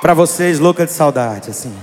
Pra vocês, louca de saudade, assim.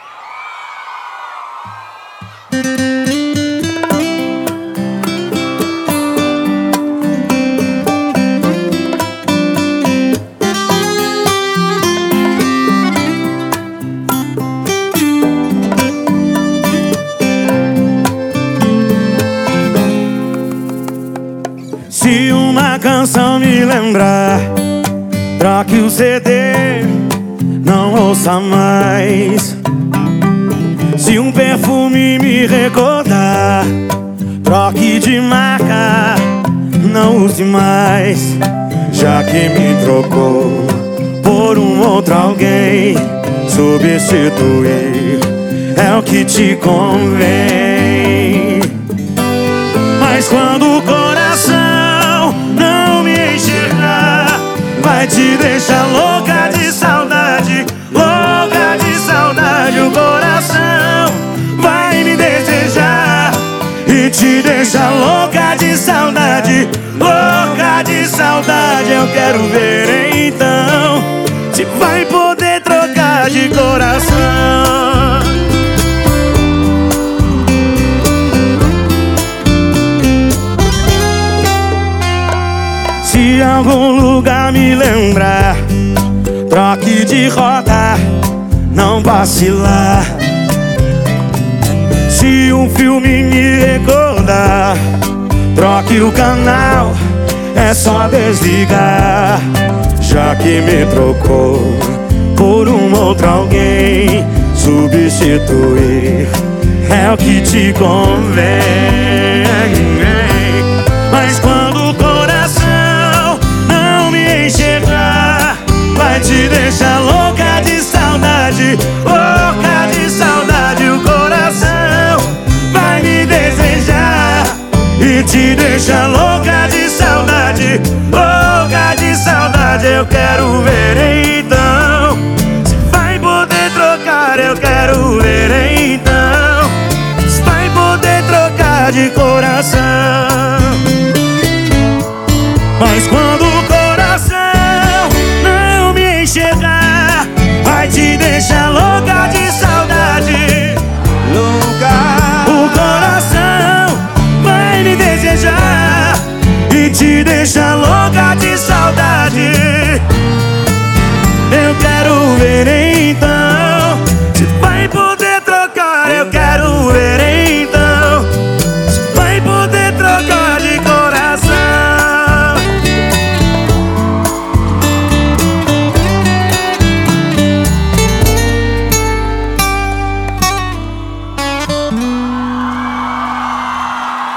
Se uma canção me lembrar, troque o CD, não ouça mais. Se um perfume me recordar, troque de marca, não use mais. Já que me trocou por um outro alguém, substituir é o que te convém. Mas quando o coração não me enxergar, vai te deixar louca de saudade, louca de saudade. O coração vai me desejar e te deixar louca de saudade, louca de saudade. Eu quero ver então se vai poder trocar de coração. Se algum lugar me lembrar, troque de rota, não passe lá. Se um filme me recordar, troque o canal, é só desligar. Já que me trocou por um outro alguém, substituir é o que te convém. Mas quando o coração não me enxergar, vai te deixar louca de saudade, louca de saudade. O coração vai me desejar e te deixar louca de saudade, louca de saudade. Eu quero ver então se vai poder trocar. Eu quero ver então se vai poder trocar de coração. Mas quando o coração não me enxergar, vai te deixar louca de saudade, louca. O coração vai me desejar e te deixar louca de saudade. Eu quero ver então se vai poder trocar. Eu quero ver então se vai poder trocar de coração.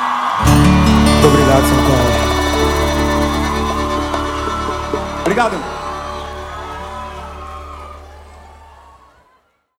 Muito obrigado, São Paulo. Obrigado.